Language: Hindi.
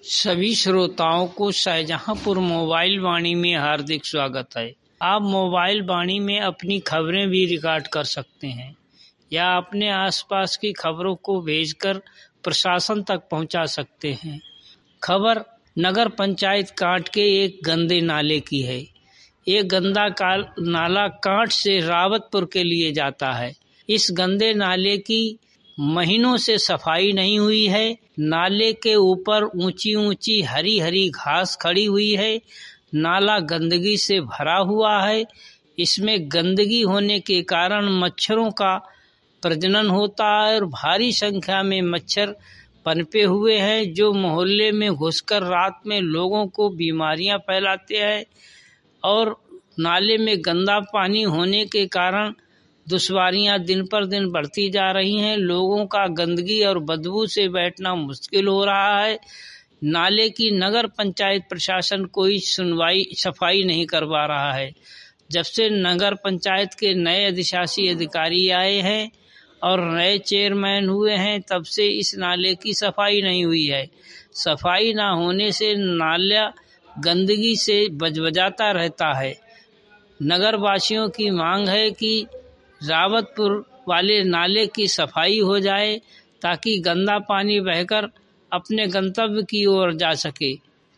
सभी श्रोताओं को शाहजहांपुर मोबाइल वाणी में हार्दिक स्वागत है। आप मोबाइल वाणी में अपनी खबरें भी रिकॉर्ड कर सकते हैं या अपने आसपास की खबरों को भेजकर प्रशासन तक पहुंचा सकते हैं। खबर नगर पंचायत कांट के एक गंदे नाले की है। ये गंदा नाला कांट से रावतपुर के लिए जाता है। इस गंदे नाले की महीनों से सफाई नहीं हुई है। नाले के ऊपर ऊंची ऊंची हरी हरी घास खड़ी हुई है। नाला गंदगी से भरा हुआ है। इसमें गंदगी होने के कारण मच्छरों का प्रजनन होता है और भारी संख्या में मच्छर पनपे हुए हैं, जो मोहल्ले में घुसकर रात में लोगों को बीमारियां फैलाते हैं। और नाले में गंदा पानी होने के कारण दुश्वारियां दिन पर दिन बढ़ती जा रही हैं। लोगों का गंदगी और बदबू से बैठना मुश्किल हो रहा है। नाले की नगर पंचायत प्रशासन कोई सफाई नहीं करवा रहा है। जब से नगर पंचायत के नए अधिशासी अधिकारी आए हैं और नए चेयरमैन हुए हैं, तब से इस नाले की सफाई नहीं हुई है। सफाई ना होने से नाला गंदगी से बजबजाता रहता है। नगर वासियों की मांग है कि रावतपुर वाले नाले की सफाई हो जाए ताकि गंदा पानी बहकर अपने गंतव्य की ओर जा सके।